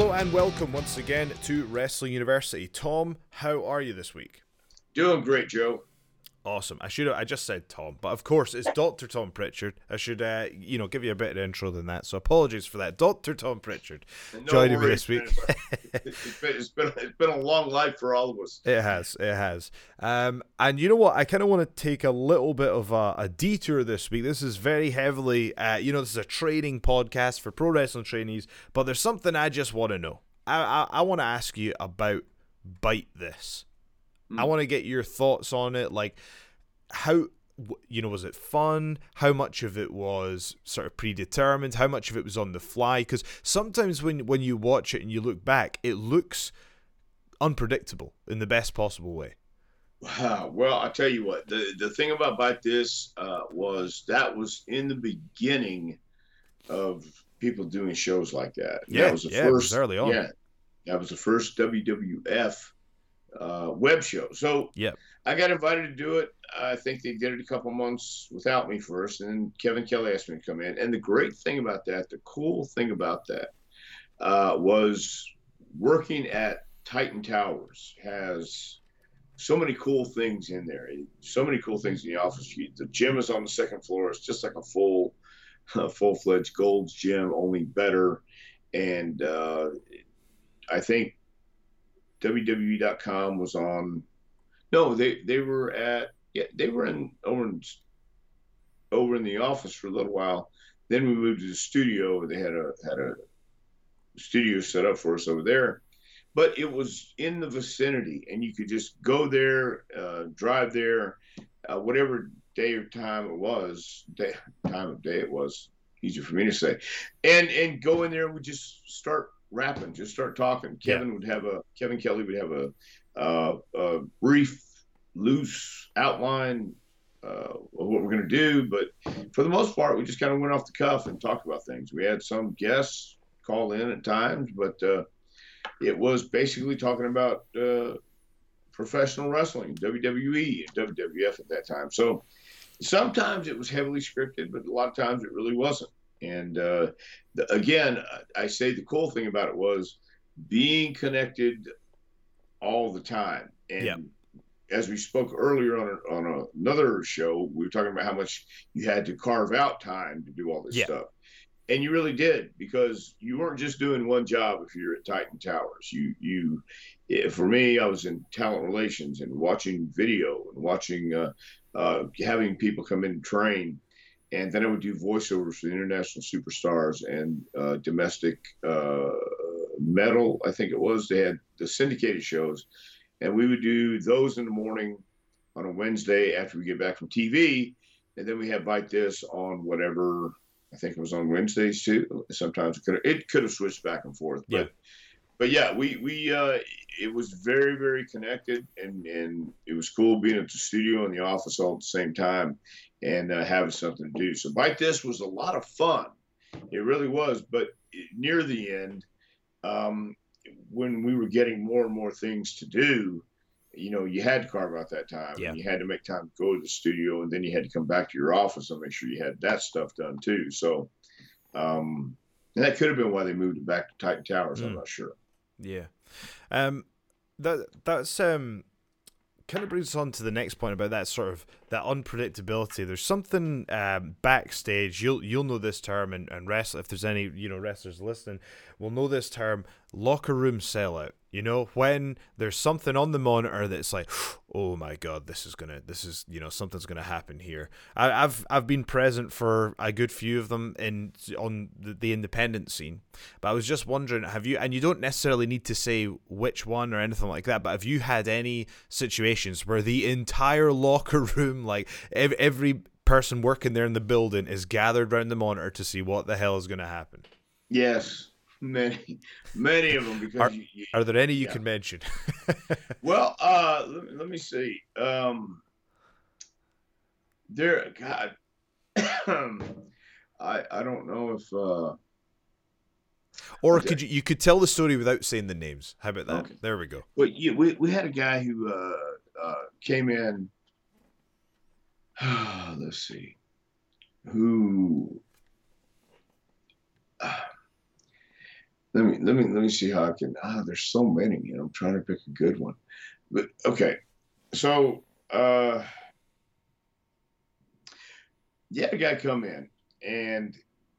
Hello and welcome once again to Wrestling University. Tom, how are you this week? Doing great, Joe. Awesome. I just said Tom, but of course it's Dr. Tom Pritchard. I should, give you a better intro than that. So apologies for that. Dr. Tom Pritchard joining me this week. It's been a long life for all of us. It has. And you know what? I kind of want to take a little bit of a detour this week. This is very heavily, this is a training podcast for pro wrestling trainees, but there's something I just want to know. I want to ask you about Bite This. I want to get your thoughts on it, like how, was it fun? How much of it was sort of predetermined? How much of it was on the fly? Because sometimes when you watch it and you look back, it looks unpredictable in the best possible way. Wow. Well, I tell you what, the thing about Bite This was in the beginning of people doing shows like that. And Yeah, that was the first, it was early on. Yeah, that was the first WWF web show. So yeah, I got invited to do it. I think they did it a couple months without me first, and then Kevin Kelly asked me to come in. And the great thing about that, the cool thing about that, was working at Titan Towers has so many cool things in there. So many cool things in the office. The gym is on the second floor. It's just like a full-fledged Gold's Gym, only better. And I think WWE.com was on. No, they were over in the office for a little while. Then we moved to the studio. They had a studio set up for us over there, but it was in the vicinity, and you could just go there, drive there, whatever day or time it was, time of day it was. Easier for me to say, and go in there and we just start rapping, just start talking. Kevin Kelly would have a brief, loose outline of what we're going to do, but for the most part, we just kind of went off the cuff and talked about things. We had some guests call in at times, but it was basically talking about professional wrestling, WWE and WWF at that time. So sometimes it was heavily scripted, but a lot of times it really wasn't. And again, I say the cool thing about it was being connected all the time. And as we spoke earlier on another show, we were talking about how much you had to carve out time to do all this stuff. And you really did, because you weren't just doing one job if you're at Titan Towers. For me, I was in talent relations and watching video and watching, having people come in and train. And then I would do voiceovers for the international superstars and domestic metal, I think it was. They had the syndicated shows. And we would do those in the morning on a Wednesday after we get back from TV. And then we had Bite This on whatever, I think it was on Wednesdays too. Sometimes it could have switched back and forth. But yeah, we it was very, very connected, and it was cool being at the studio and the office all at the same time and having something to do. So Bite This was a lot of fun. It really was. But near the end, when we were getting more and more things to do, you had to carve out that time. And you had to make time to go to the studio, and then you had to come back to your office and make sure you had that stuff done too. So, and that could have been why they moved it back to Titan Towers. I'm not sure. Yeah. That's kind of brings us on to the next point about that sort of that unpredictability. There's something backstage. You'll know this term, and wrestle, if there's any wrestlers listening, will know this term: locker room sellout. When there's something on the monitor that's like, oh my god, this is something's gonna happen here. I've been present for a good few of them on the independent scene, but I was just wondering, have you? And you don't necessarily need to say which one or anything like that, but have you had any situations where the entire locker room, like every person working there in the building, is gathered around the monitor to see what the hell is going to happen? Yes. Many of them. Because are there any you can mention? Well, let me see. God, I don't know if. Or you could tell the story without saying the names? How about that? Okay. There we go. Well, we had a guy who came in. Let's see, who let me see how I can. There's so many, and I'm trying to pick a good one. But okay, so you had a guy come in and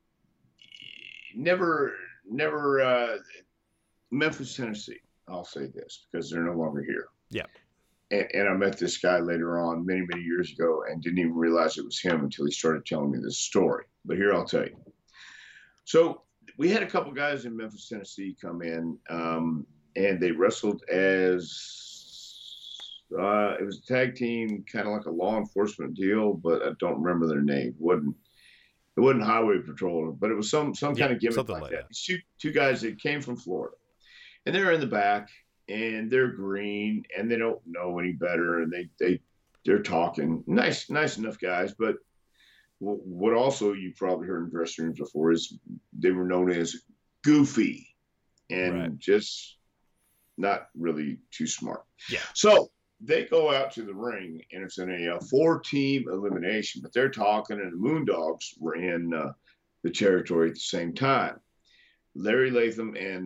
never, never Memphis, Tennessee. I'll say this because they're no longer here. Yeah. And I met this guy later on, many, many years ago, and didn't even realize it was him until he started telling me this story. But here I'll tell you. So we had a couple guys in Memphis, Tennessee come in, and they wrestled as it was a tag team, kind of like a law enforcement deal, but I don't remember their name. It wasn't Highway Patrol, but it was some Yeah, kind of gimmick something like like that. that. Two guys that came from Florida, and they're in the back, and they're green, and they don't know any better, and they're talking nice enough guys, but what also you probably heard in dressing rooms before is they were known as goofy and Right. just not really too smart. Yeah. So they go out to the ring, and it's in a four-team elimination, but they're talking, and the Moondogs were in the territory at the same time. Larry Latham and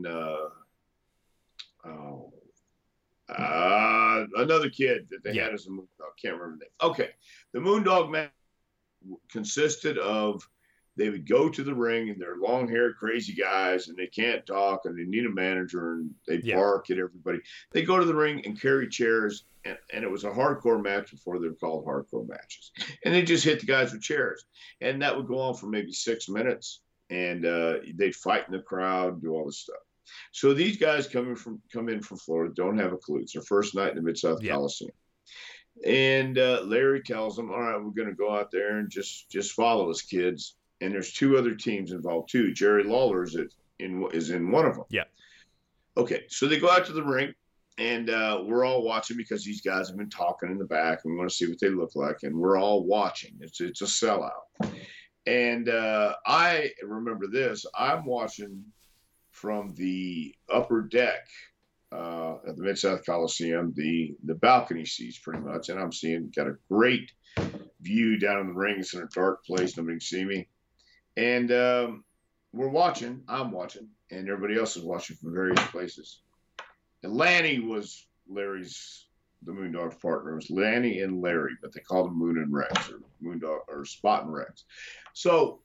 another kid that they Yeah. had as a Moondog. Can't remember the name. Okay. The Moondog match consisted of they would go to the ring and they're long haired, crazy guys, and they can't talk and they need a manager and they Yeah. bark at everybody. They go to the ring and carry chairs, and it was a hardcore match before they were called hardcore matches. And they just hit the guys with chairs. And that would go on for maybe 6 minutes, and they'd fight in the crowd, do all this stuff. So these guys come in from Florida, don't have a clue. It's their first night in the Mid-South Yeah. Coliseum. And Larry tells them, all right, we're going to go out there and just follow us, kids. And there's two other teams involved too. Jerry Lawler is in one of them. Yeah. Okay, so they go out to the ring, and we're all watching because these guys have been talking in the back, and we want to see what they look like, and we're all watching. It's a sellout. And I remember this. I'm watching from the upper deck at the Mid-South Coliseum, the balcony seats pretty much, and I'm seeing got a great view down in the ring. It's in a dark place, nobody can see me, and we're watching. I'm watching, and everybody else is watching from various places. And Lanny was the Moondog's partner. It was Lanny and Larry, but they called him Moon and Rex, or Moondog, or Spot and Rex. So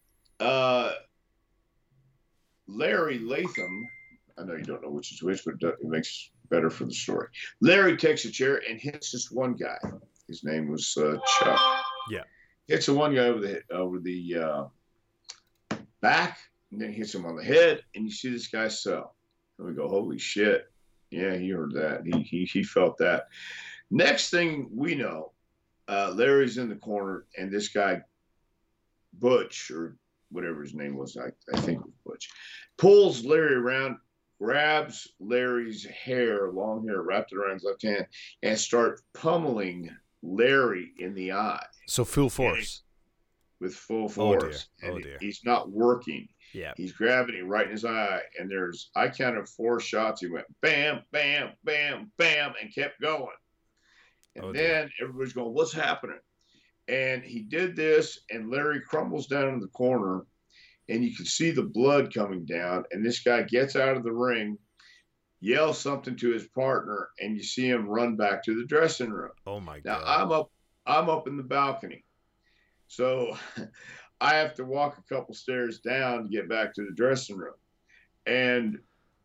Larry Latham, I know you don't know which is which, but it makes better for the story. Larry takes a chair and hits this one guy. His name was Chuck. Yeah. Hits the one guy over the back, and then hits him on the head, and you see this guy sell. And we go, holy shit. Yeah, he heard that. He felt that. Next thing we know, Larry's in the corner, and this guy, Butch, or whatever his name was, I think it was Butch, pulls Larry around, grabs Larry's hair, long hair, wrapped it around his left hand, and starts pummeling Larry in the eye. So full force. With full force. Oh dear. He's not working. Yeah. He's grabbing him right in his eye, and I counted 4 shots. He went bam, bam, bam, bam, and kept going. And then everybody's going, what's happening? And he did this, and Larry crumbles down in the corner, and you can see the blood coming down. And this guy gets out of the ring, yells something to his partner, and you see him run back to the dressing room. Oh my God. Now I'm up in the balcony, so I have to walk a couple stairs down to get back to the dressing room. And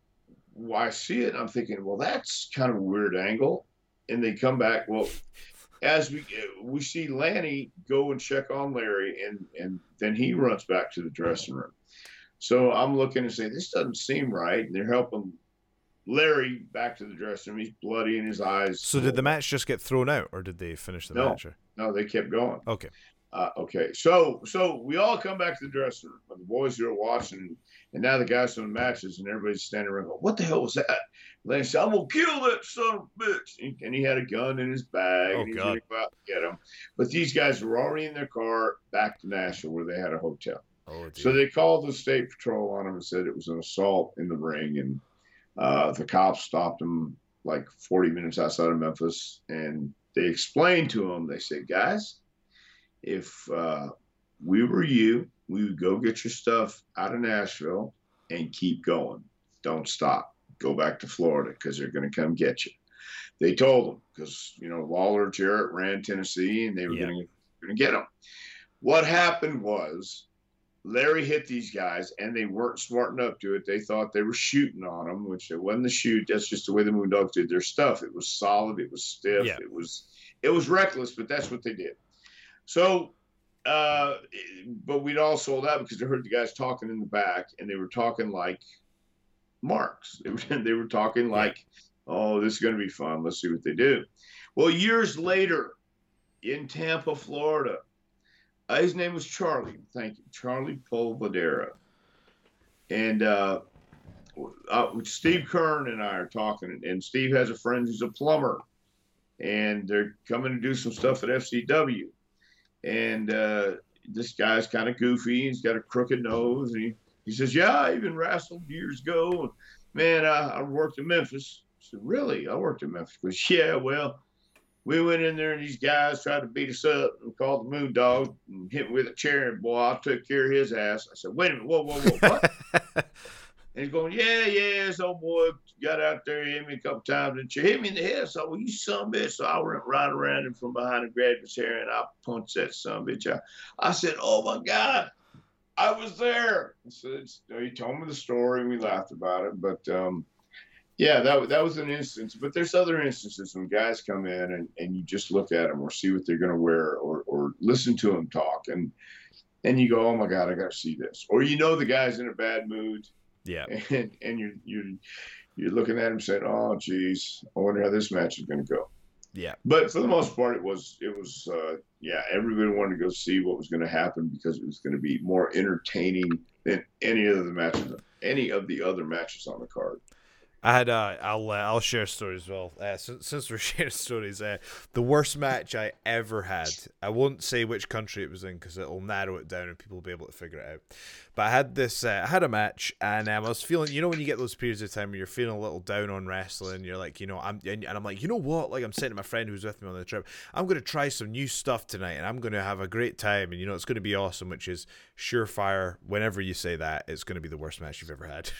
I see it, and I'm thinking, well, that's kind of a weird angle. And they come back. Well, as we see Lanny go and check on Larry, and then he runs back to the dressing room. So I'm looking and saying, this doesn't seem right. And they're helping Larry back to the dressing room. He's bloody in his eyes. So did the match just get thrown out, or did they finish the match? No, they kept going. Okay. Okay. So we all come back to the dressing room. The boys are watching, and now the guys from the matches, and everybody's standing around going, what the hell was that? Lanny said, I'm going to kill that son of a bitch. And he had a gun in his bag. Oh, and he's God. going to go out and get him. But these guys were already in their car back to Nashville, where they had a hotel. Oh, dear. So they called the state patrol on him and said it was an assault in the ring. And the cops stopped him like 40 minutes outside of Memphis. And they explained to him, they said, guys, if we were you, we would go get your stuff out of Nashville and keep going. don't stop. Go back to Florida because they're going to come get you. They told him because, Lawler Jarrett ran Tennessee and they were Yeah. going to get him. What happened was Larry hit these guys and they weren't smart enough to it. They thought they were shooting on them, which it wasn't the shoot. That's just the way the Moondogs did their stuff. It was solid. It was stiff. Yeah. It was reckless, but that's what they did. So, but we'd all sold out because they heard the guys talking in the back and they were talking like marks. They were talking like, oh, this is going to be fun. Let's see what they do. Well, years later in Tampa, Florida, his name was Charlie. Thank you. Charlie Polvadera. And Steve Kern and I are talking, and Steve has a friend who's a plumber, and they're coming to do some stuff at FCW. And this guy's kind of goofy. He's got a crooked nose. And he says, yeah, I even wrestled years ago. Man, I worked in Memphis. I said, really? I worked in Memphis. He goes, yeah, well, we went in there and these guys tried to beat us up and called the Moondog and hit me with a chair. And boy, I took care of his ass. I said, wait a minute, whoa, what? And he's going, yeah, this old boy got out there, hit me a couple times and hit me in the head. So, well, you son of a bitch. So I went right around him from behind and grabbed his hair and I punched that son of a bitch out. I said, oh my God, I was there. So he told me the story and we laughed about it. But yeah, that was an instance. But there's other instances when guys come in and you just look at them or see what they're going to wear or listen to them talk. And you go, oh my God, I got to see this. Or the guy's in a bad mood. Yeah. And you're looking at him saying, oh, geez, I wonder how this match is going to go. Yeah. But for the most part, it was everybody wanted to go see what was going to happen because it was going to be more entertaining than any of the other matches on the card. I had I'll share a story as well. Since we're sharing stories, the worst match I ever had. I won't say which country it was in because it'll narrow it down and people will be able to figure it out. But I had this. I had a match and I was feeling. When you get those periods of time where you're feeling a little down on wrestling, you're like, I'm like, what? Like I'm saying to my friend who's with me on the trip, I'm going to try some new stuff tonight and I'm going to have a great time and it's going to be awesome. Which is surefire. Whenever you say that, it's going to be the worst match you've ever had.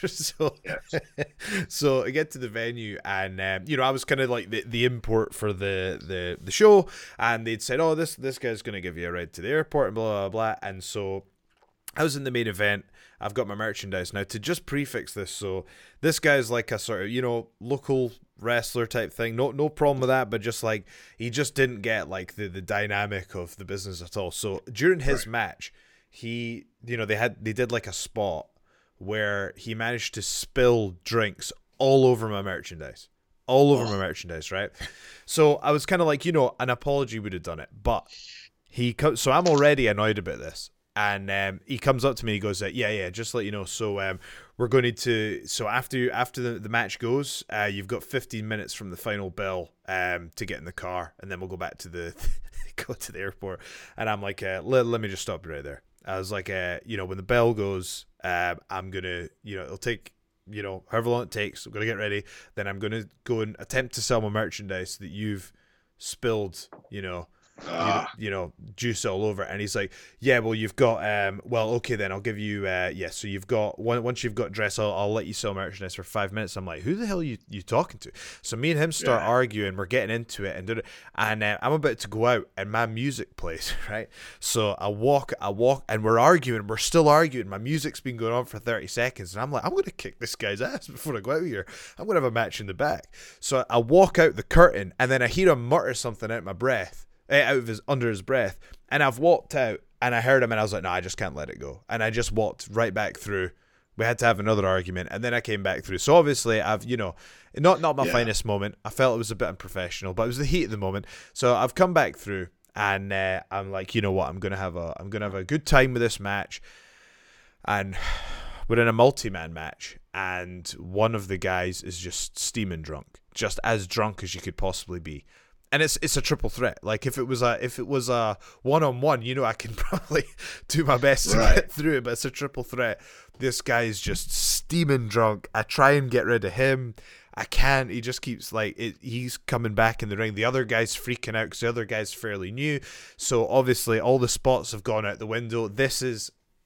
So I get to the venue and I was kind of like the import for the show, and they'd said, oh, this guy's going to give you a ride to the airport and blah blah blah. And so I was in the main event. I've got my merchandise now. To just prefix this, so this guy's like a sort of local wrestler type thing. No problem with that, but just like he just didn't get like the dynamic of the business at all. So during his match, he they did like a spot where he managed to spill drinks all over my merchandise. Right? So I was kind of like, an apology would have done it. But so I'm already annoyed about this. And he comes up to me, he goes, yeah, just to let you know. So we're going to, so after the match goes, you've got 15 minutes from the final bell to get in the car. And then we'll go back to go to the airport. And I'm like, let me just stop you right there. I was like, when the bell goes, I'm going to, it'll take, however long it takes, I'm going to get ready. Then I'm going to go and attempt to sell my merchandise that you've spilled, juice all over. And he's like, yeah, well, you've got, well, okay, then I'll give you, so you've got, once you've got dress, I'll let you sell merchandise for 5 minutes. I'm like, who the hell are you talking to? So me and him start arguing, we're getting into it, and I'm about to go out, and my music plays, right? So I walk, and we're still arguing. My music's been going on for 30 seconds, and I'm like, I'm going to kick this guy's ass before I go out here. I'm going to have a match in the back. So I walk out the curtain, and then I hear him mutter something out of under his breath, and I've walked out and I heard him and I was like, no, I just can't let it go, and I just walked right back through. We had to have another argument, and then I came back through. So obviously I've not my finest moment. I felt it was a bit unprofessional, but it was the heat of the moment. So I've come back through, and I'm like, you know what, I'm gonna have a good time with this match. And we're in a multi-man match, and one of the guys is just steaming drunk, just as drunk as you could possibly be. And it's a triple threat. Like if it was a one-on-one, I can probably do my best to get through it. But it's a triple threat. This guy is just steaming drunk. I try and get rid of him. I can't. He just keeps he's coming back in the ring. The other guy's freaking out because the other guy's fairly new. So obviously all the spots have gone out the window. This is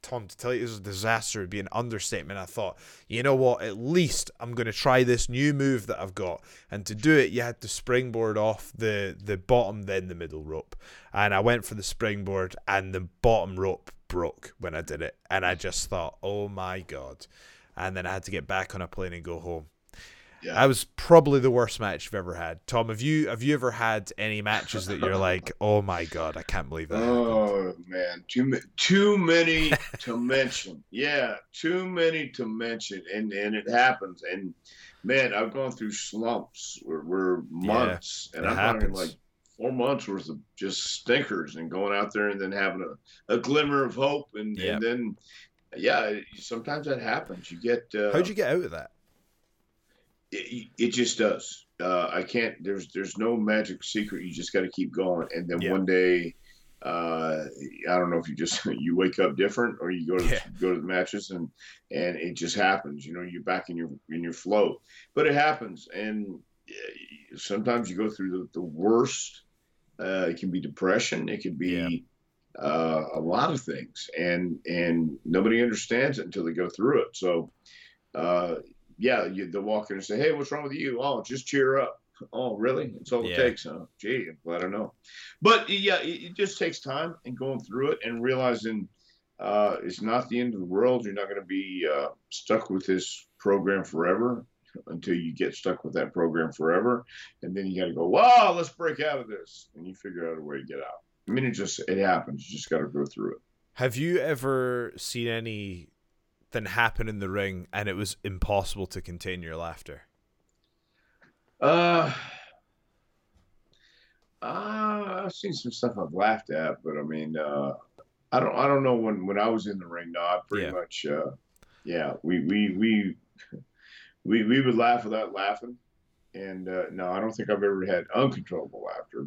Tom, to tell you it was a disaster would be an understatement. I thought, you know what, at least I'm going to try this new move that I've got. And to do it, you had to springboard off the bottom, then the middle rope. And I went for the springboard, and the bottom rope broke when I did it. And I just thought, oh my God. And then I had to get back on a plane and go home. Yeah. That was probably the worst match you've ever had. Tom, have you ever had any matches that you're like, oh my God, I can't believe that happened? Man, too many to mention. Yeah, too many to mention, and it happens. And man, I've gone through slumps where months, and I'm talking like 4 months worth of just stinkers, and going out there and then having a glimmer of hope, and then sometimes that happens. You get how'd you get out of that? It just does. I can't. There's no magic secret. You just got to keep going. And then one day, I don't know if you wake up different, or you go to the matches and it just happens. You know, you're back in your flow. But it happens, and sometimes you go through the worst. It can be depression. It could be a lot of things, and nobody understands it until they go through it. So. They'll walk in and say, hey, what's wrong with you? Oh, just cheer up. Oh, really? It's all it takes, huh? Gee, I'm glad I know. But, it just takes time and going through it and realizing it's not the end of the world. You're not going to be stuck with this program forever until you get stuck with that program forever. And then you got to go, wow, let's break out of this. And you figure out a way to get out. I mean, it happens. You just got to go through it. Have you ever seen anything happen in the ring and it was impossible to contain your laughter? I've seen some stuff I've laughed at, but I mean, I don't know when I was in the ring. No, I pretty much, we would laugh without laughing, and no, I don't think I've ever had uncontrollable laughter,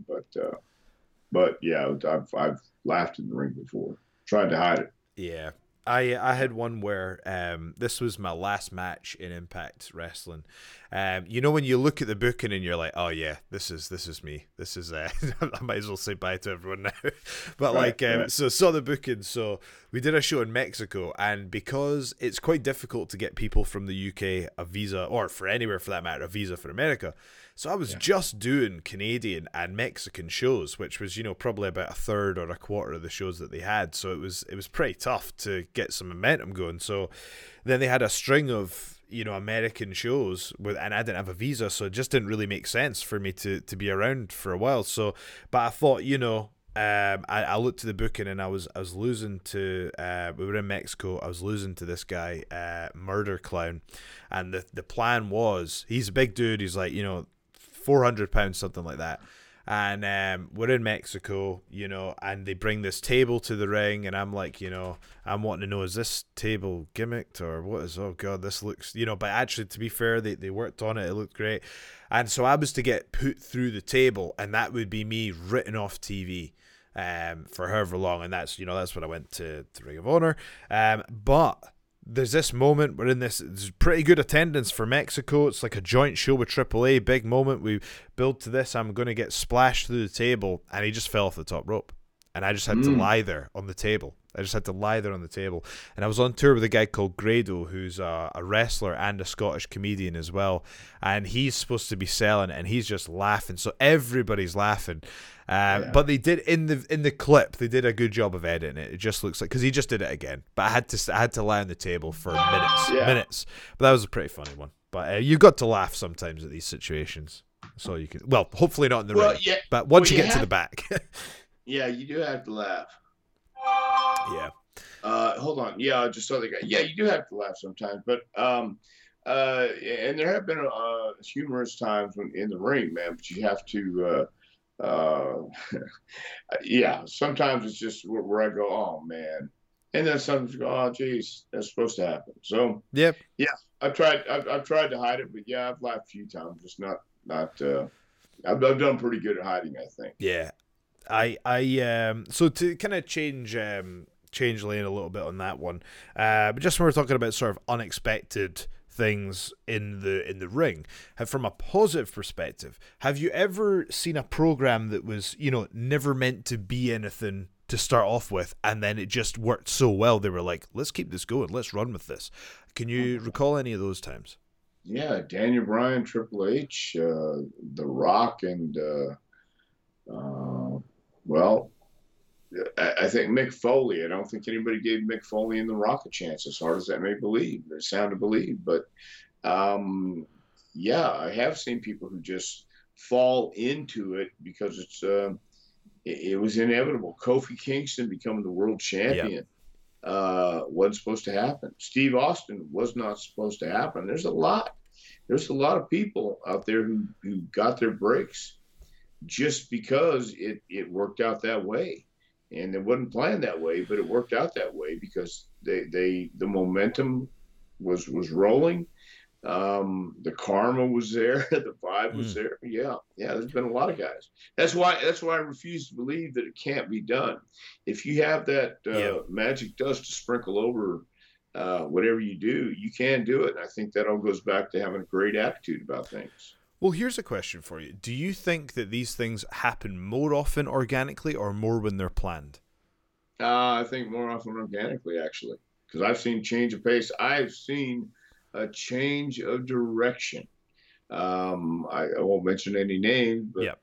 but yeah, I've laughed in the ring before, tried to hide it. Yeah. I had one where this was my last match in Impact Wrestling. You know when you look at the booking and you're like, oh yeah, this is me. This is I might as well say bye to everyone now. But so saw the booking. So we did a show in Mexico, and because it's quite difficult to get people from the UK a visa, or for anywhere for that matter, a visa for America. So I was just doing Canadian and Mexican shows, which was, probably about a third or a quarter of the shows that they had. So it was pretty tough to get some momentum going. So then they had a string of, American shows and I didn't have a visa, so it just didn't really make sense for me to be around for a while. So, but I thought, I looked to the booking and I was losing to we were in Mexico. I was losing to this guy, Murder Clown, and the plan was, he's a big dude. He's like 400 pounds, something like that. And we're in Mexico, and they bring this table to the ring, and I'm like, I'm wanting to know, is this table gimmicked or what is, oh God, this looks, but actually, to be fair, they worked on it. It looked great. And so I was to get put through the table, and that would be me written off TV for however long. And that's when I went to Ring of Honor. But there's this moment, we're in this, it's pretty good attendance for Mexico. It's like a joint show with AAA, big moment. We build to this, I'm going to get splashed through the table, and he just fell off the top rope. And I just had to lie there on the table. And I was on tour with a guy called Grado, who's a wrestler and a Scottish comedian as well. And he's supposed to be selling it, and he's just laughing. So everybody's laughing. But they did in the clip, they did a good job of editing it. It just looks like, because he just did it again. But I had to lie on the table for minutes. But that was a pretty funny one. But you've got to laugh sometimes at these situations. So you can, well, hopefully not in the ring. Yeah. But once you get to the back. Yeah, you do have to laugh. Yeah. Hold on. Yeah, I just saw the guy. Yeah, you do have to laugh sometimes, but and there have been humorous times when in the ring, man. But you have to. Yeah, sometimes it's just where I go, oh man, and then sometimes you go, oh geez, that's supposed to happen. So yeah, I've tried to hide it, but yeah, I've laughed a few times. Just not. I've done pretty good at hiding, I think. Yeah. I so to kind of change lane a little bit on that one, but just when we're talking about sort of unexpected things in the ring, from a positive perspective, have you ever seen a program that was never meant to be anything to start off with, and then it just worked so well. They were like, let's keep this going. Let's run with this. Can you recall any of those times? Yeah, Daniel Bryan, Triple H, The Rock, and well, I think Mick Foley. I don't think anybody gave Mick Foley and The Rock a chance, as hard as that may sound to believe. But yeah, I have seen people who just fall into it because it was inevitable. Kofi Kingston becoming the world champion wasn't supposed to happen. Steve Austin was not supposed to happen. There's a lot of people out there who got their breaks just because it worked out that way. And it wasn't planned that way, but it worked out that way because the momentum was rolling. The karma was there, the vibe was there. Yeah, there's been a lot of guys. That's why I refuse to believe that it can't be done. If you have that magic dust to sprinkle over whatever you do, you can do it. And I think that all goes back to having a great attitude about things. Well, here's a question for you. Do you think that these things happen more often organically or more when they're planned? I think more often organically, actually, because I've seen change of pace. I've seen a change of direction. I won't mention any names, but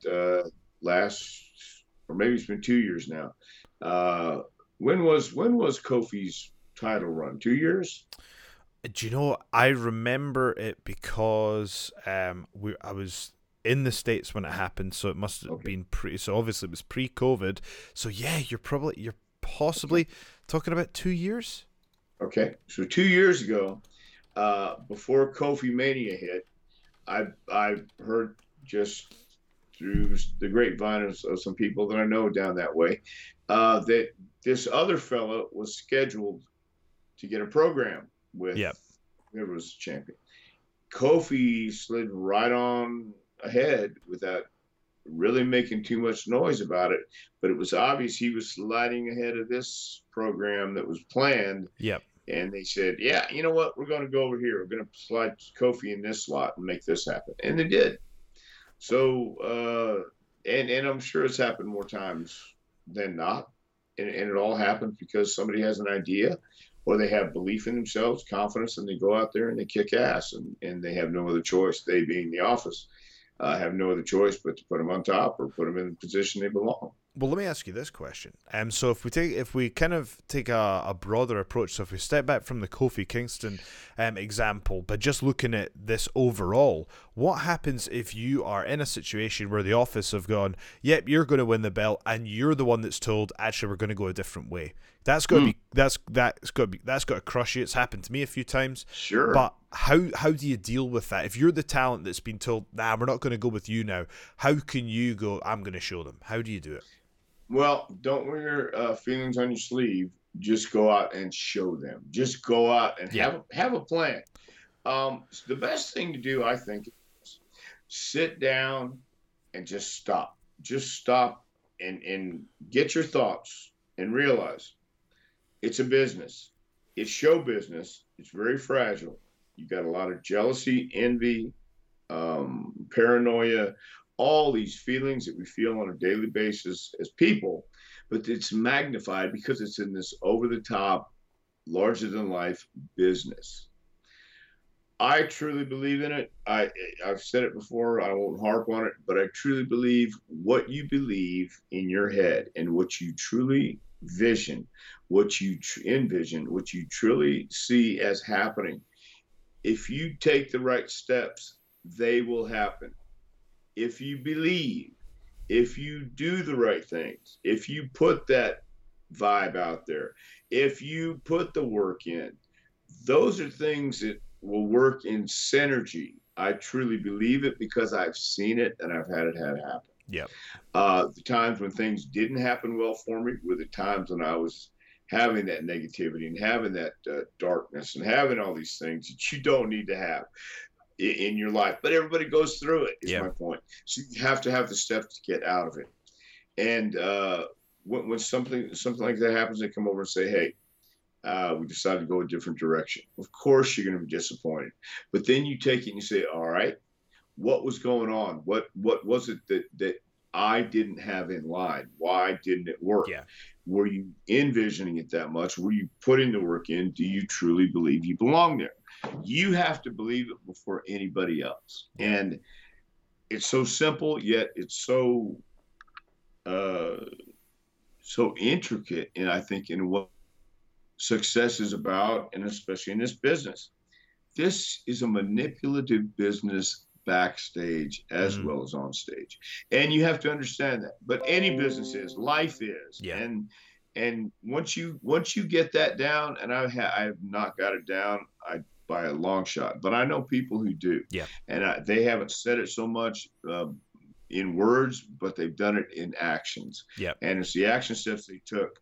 or maybe it's been 2 years now. When was Kofi's title run? 2 years? Do you know, I remember it because I was in the States when it happened, so it must have been so obviously it was pre-COVID. So yeah, you're possibly talking about 2 years. Okay, so 2 years ago, before Kofi Mania hit, I heard just through the grapevine of some people that I know down that way, that this other fella was scheduled to get a program with whoever was champion. Kofi slid right on ahead without really making too much noise about it, but it was obvious he was sliding ahead of this program that was planned. And they said, yeah, you know what? We're going to go over here. We're going to slide Kofi in this slot and make this happen. And they did. So, and I'm sure it's happened more times than not. And it all happens because somebody has an idea or they have belief in themselves, confidence, and they go out there and they kick ass and they have no other choice. They being the office have no other choice but to put them on top or put them in the position they belong. Well, let me ask you this question. So if we kind of take a broader approach, so if we step back from the Kofi Kingston example, but just looking at this overall, what happens if you are in a situation where the office have gone, yep, you're going to win the belt, and you're the one that's told, actually, we're going to go a different way? That's got to be that's got to crush you. It's happened to me a few times. Sure. But how do you deal with that? If you're the talent that's been told, nah, we're not going to go with you now, how can you go, I'm going to show them? How do you do it? Well, don't wear your feelings on your sleeve. Just go out and show them. Just go out and have a plan. The best thing to do, I think, is sit down and just stop. Just stop and get your thoughts and realize it's a business. It's show business. It's very fragile. You've got a lot of jealousy, envy, paranoia, all these feelings that we feel on a daily basis as people, but it's magnified because it's in this over-the-top, larger-than-life business. I truly believe in it. I've said it before. I won't harp on it, but I truly believe what you believe in your head and what you truly vision, what you envision, what you truly see as happening. If you take the right steps, they will happen. If you believe, if you do the right things, if you put that vibe out there, if you put the work in, those are things that will work in synergy. I truly believe it because I've seen it and I've had it happen. Yeah. The times when things didn't happen well for me were the times when I was having that negativity and having that darkness and having all these things that you don't need to have in your life, but everybody goes through it, is my point. So you have to have the steps to get out of it. And when something like that happens, they come over and say, hey, we decided to go a different direction. Of course, you're going to be disappointed. But then you take it and you say, all right, what was going on? What was it that I didn't have in line? Why didn't it work? Yeah. Were you envisioning it that much? Were you putting the work in? Do you truly believe you belong there? You have to believe it before anybody else. Yeah. And it's so simple, yet it's uh, so intricate. And I think in what success is about, and especially in this business, this is a manipulative business backstage as Mm. well as on stage, and you have to understand that. But any business is, life is, Yeah. and once you get that down, and I have not got it down, by a long shot, but I know people who do, Yeah. and they haven't said it so much in words, but they've done it in actions, Yeah. and it's the action steps they took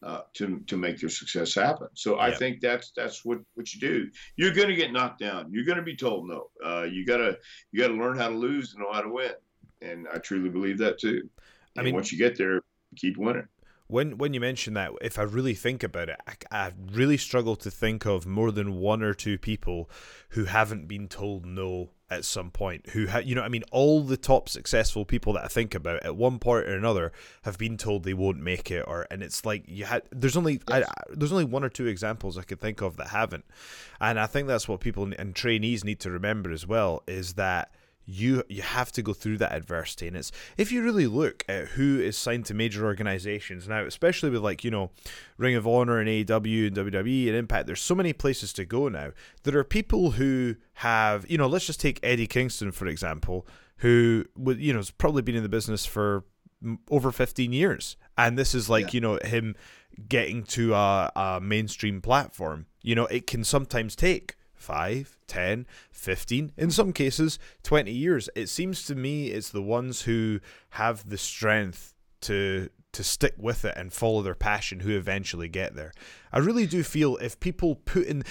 to make their success happen. So I Yeah. think that's what you do. You're going to get knocked down. You're going to be told no. You gotta learn how to lose and know how to win. And I truly believe that too. And once you get there, keep winning. When you mention that, if I really think about it, I really struggle to think of more than one or two people who haven't been told no at some point. You know what I mean? All the top successful people that I think about at one point or another have been told they won't make it, and it's like there's only one or two examples I could think of that haven't, and I think that's what people and trainees need to remember as well, is that you have to go through that adversity. And it's, if you really look at who is signed to major organizations now, especially with Ring of Honor and AEW and WWE and Impact, there's so many places to go now. There are people who have, let's just take Eddie Kingston for example, who would has probably been in the business for over 15 years, and this is him getting to a mainstream platform. It can sometimes take 5, 10, 15, in some cases 20 years. It seems to me it's the ones who have the strength to stick with it and follow their passion who eventually get there. I really do feel if people put in...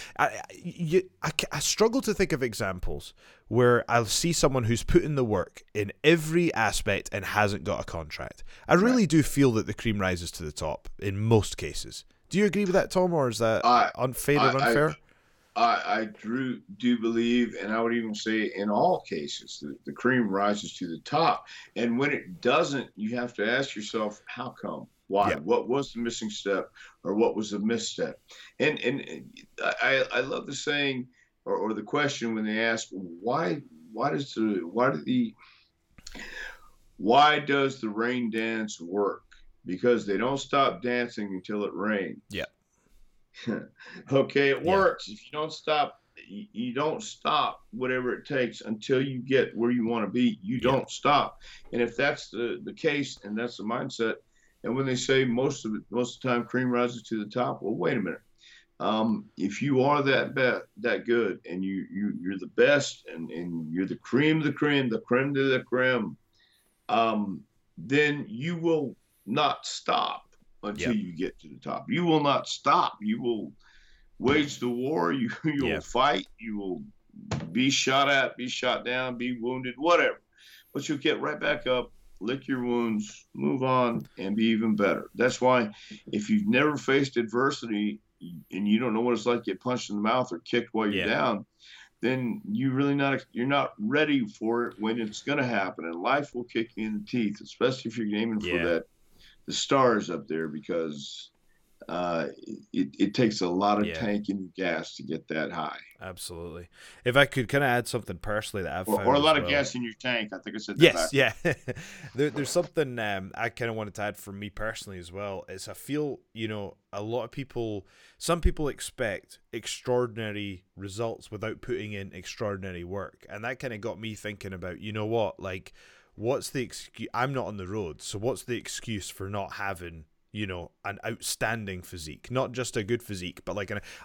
I struggle to think of examples where I'll see someone who's put in the work in every aspect and hasn't got a contract. I really do feel that the cream rises to the top in most cases. Do you agree with that, Tom, or is that unfair or unfair? I do believe, and I would even say in all cases, the cream rises to the top. And when it doesn't, you have to ask yourself, how come? Why? Yeah. What was the missing step, or what was the misstep? And I love the saying or the question when they ask, why does the rain dance work? Because they don't stop dancing until it rains. Yeah. Okay, it works. If you don't stop whatever it takes until you get where you want to be. You don't stop. And if that's the case, and that's the mindset, and when they say most of the time cream rises to the top, well, wait a minute. If you are that good, and you're the best, and you're the cream of the cream, the creme de la creme, then you will not stop until you get to the top. You will not stop. You will wage the war. You will fight. You will be shot at, be shot down, be wounded, whatever. But you'll get right back up, lick your wounds, move on, and be even better. That's why if you've never faced adversity and you don't know what it's like to get punched in the mouth or kicked while you're down, then you're not ready for it when it's going to happen. And life will kick you in the teeth, especially if you're aiming for the stars up there, because it takes a lot of tank and gas to get that high. Absolutely. If I could kind of add something personally that I've found, or a lot of gas in your tank. I think I said that. Yes, yeah. There's something I kind of wanted to add for me personally as well. Is I feel a lot of people, some people expect extraordinary results without putting in extraordinary work, and that kind of got me thinking about what's the excuse? I'm not on the road, so what's the excuse for not having, an outstanding physique? Not just a good physique, but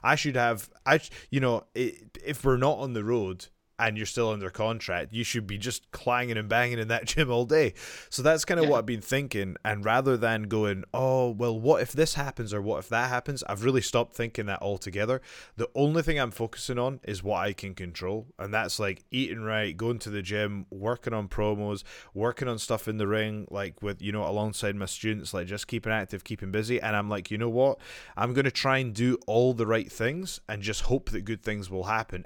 if we're not on the road and you're still under contract, you should be just clanging and banging in that gym all day. So that's kind of what I've been thinking. And rather than going, oh, well, what if this happens or what if that happens? I've really stopped thinking that altogether. The only thing I'm focusing on is what I can control. And that's like eating right, going to the gym, working on promos, working on stuff in the ring, like with, alongside my students, like just keeping active, keeping busy. And I'm like, you know what? I'm going to try and do all the right things and just hope that good things will happen. And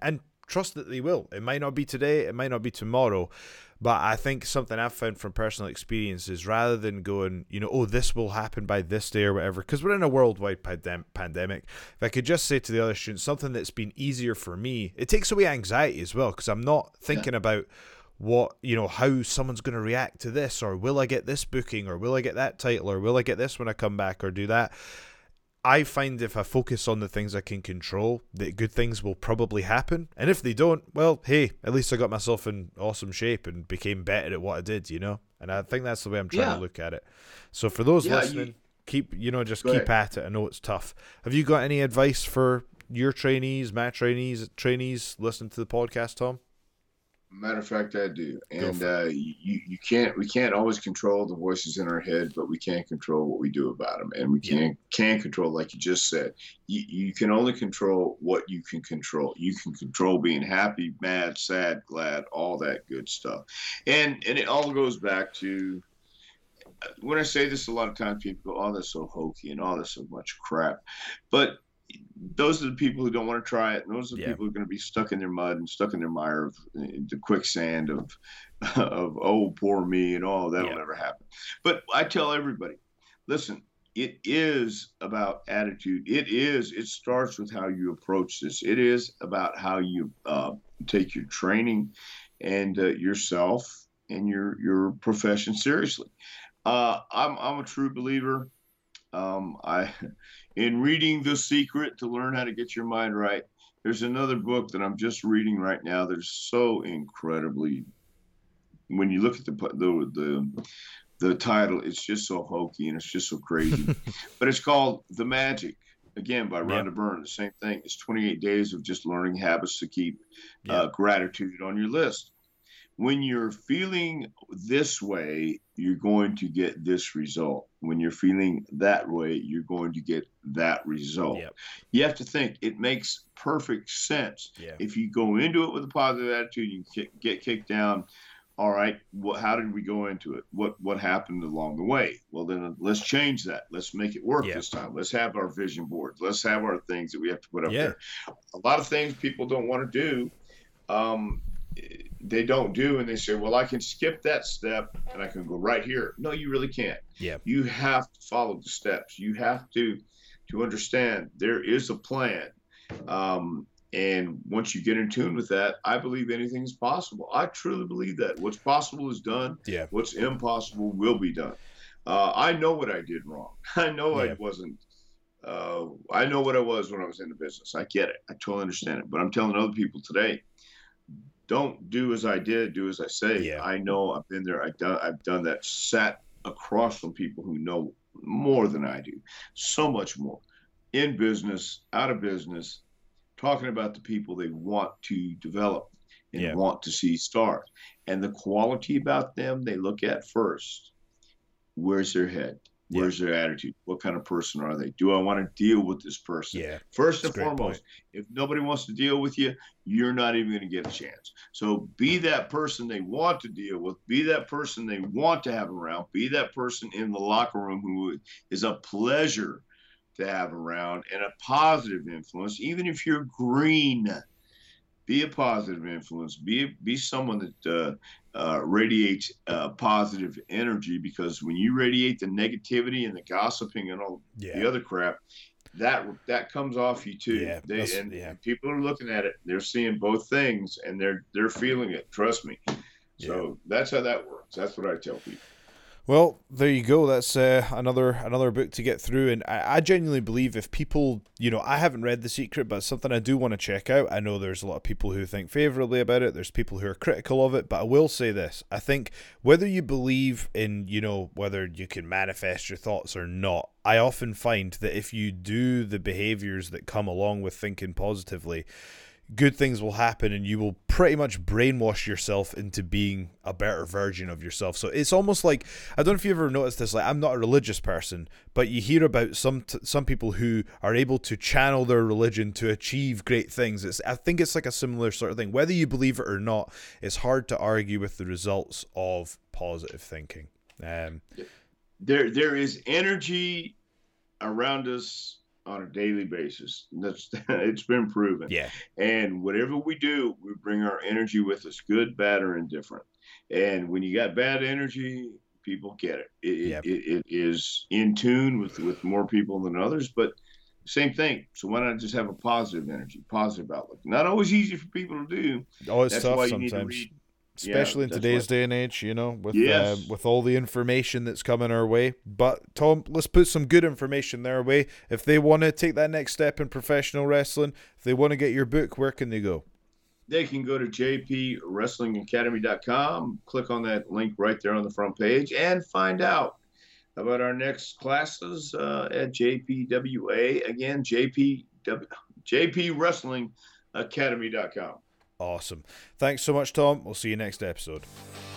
trust that they will. It might not be today, it might not be tomorrow, but I think something I've found from personal experience is rather than going, oh, this will happen by this day or whatever, because we're in a worldwide pandemic, if I could just say to the other students something that's been easier for me, it takes away anxiety as well, because I'm not thinking about what, how someone's going to react to this, or will I get this booking, or will I get that title, or will I get this when I come back, or do that. I find if I focus on the things I can control, that good things will probably happen. And if they don't, well, hey, at least I got myself in awesome shape and became better at what I did, And I think that's the way I'm trying to look at it. So for those listening, keep at it. I know it's tough. Have you got any advice for your trainees, my trainees listening to the podcast, Tom? Matter of fact, I do. And we can't always control the voices in our head, but we can control what we do about them. And we can control, like you just said, you can only control what you can control. You can control being happy, mad, sad, glad, all that good stuff. And it all goes back to, when I say this, a lot of times people go, oh, that's so hokey and all that's so much crap. But those are the people who don't want to try it, and those are the people who are going to be stuck in their mud and stuck in their mire of the quicksand of oh, poor me, and that'll never happen. But I tell everybody, listen, it is about attitude. It starts with how you approach this. It is about how you take your training and yourself and your profession seriously. I'm a true believer. In reading The Secret to Learn How to Get Your Mind Right, there's another book that I'm just reading right now that is so incredibly, when you look at the title, it's just so hokey and it's just so crazy. But it's called The Magic, again, by Rhonda Byrne. The same thing. It's 28 days of just learning habits to keep gratitude on your list. When you're feeling this way, you're going to get this result. When you're feeling that way, you're going to get that result. Yep. You have to think, it makes perfect sense. Yeah. If you go into it with a positive attitude, you get kicked down. All right, how did we go into it? What happened along the way? Well, then let's change that. Let's make it work this time. Let's have our vision boards. Let's have our things that we have to put up there. A lot of things people don't want to do. They don't do, and they say, well, I can skip that step and I can go right here. No, you really can't. Yeah. You have to follow the steps. You have to understand there is a plan. And once you get in tune with that, I believe anything is possible. I truly believe that. What's possible is done. Yeah. What's impossible will be done. I know what I did wrong. I know I wasn't. I know what I was when I was in the business. I get it. I totally understand it. But I'm telling other people today, don't do as I did, do as I say. Yeah. I know, I've been there. I've done that. Sat across from people who know more than I do, so much more, in business, out of business, talking about the people they want to develop and want to see start. And the quality about them they look at first. Where's their head? Where's their attitude? What kind of person are they? Do I want to deal with this person? Yeah. First and foremost, if nobody wants to deal with you, you're not even going to get a chance. So be that person they want to deal with. Be that person they want to have around. Be that person in the locker room who is a pleasure to have around and a positive influence. Even if you're green, be a positive influence. Be someone that radiates positive energy, because when you radiate the negativity and the gossiping and all the other crap, that comes off you too. And people are looking at it. They're seeing both things and they're feeling it. Trust me. So that's how that works. That's what I tell people. Well, there you go. That's another book to get through. And I genuinely believe if people, I haven't read The Secret, but it's something I do want to check out. I know there's a lot of people who think favorably about it. There's people who are critical of it. But I will say this. I think whether you believe in, whether you can manifest your thoughts or not, I often find that if you do the behaviors that come along with thinking positively, good things will happen and you will pretty much brainwash yourself into being a better version of yourself. So it's almost like, I don't know if you ever noticed this, like, I'm not a religious person, but you hear about some people who are able to channel their religion to achieve great things. I think it's like a similar sort of thing. Whether you believe it or not, it's hard to argue with the results of positive thinking. There is energy around us on a daily basis. That's it's been proven. Yeah. And whatever we do, we bring our energy with us, good, bad, or indifferent. And when you got bad energy, people get it. Yeah. It is in tune with more people than others, but same thing. So why not just have a positive energy, positive outlook? Not always easy for people to do. Oh, it's That's tough why you need to sometimes. read. Yeah, Especially in that's why. today's day and age, Yes, with all the information that's coming our way. But Tom, let's put some good information their way. If they want to take that next step in professional wrestling, if they want to get your book, where can they go? they can go to jpwrestlingacademy.com, click on that link right there on the front page, and find out about our next classes at JPWA. Again, jpwrestlingacademy.com. Awesome. Thanks so much, Tom. We'll see you next episode.